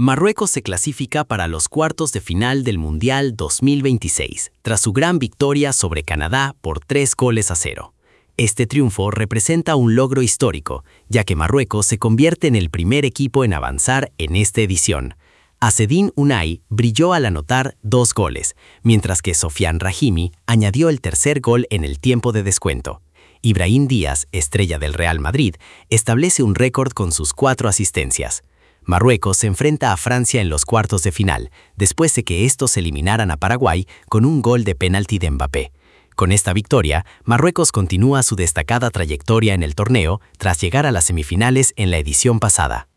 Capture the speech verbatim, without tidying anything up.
Marruecos se clasifica para los cuartos de final del Mundial dos mil veintiséis, tras su gran victoria sobre Canadá por tres goles a cero. Este triunfo representa un logro histórico, ya que Marruecos se convierte en el primer equipo en avanzar en esta edición. Azzedine Ounahi brilló al anotar dos goles, mientras que Sofiane Rahimi añadió el tercer gol en el tiempo de descuento. Ibrahim Díaz, estrella del Real Madrid, establece un récord con sus cuatro asistencias. Marruecos se enfrenta a Francia en los cuartos de final, después de que estos eliminaran a Paraguay con un gol de penalti de Mbappé. Con esta victoria, Marruecos continúa su destacada trayectoria en el torneo tras llegar a las semifinales en la edición pasada.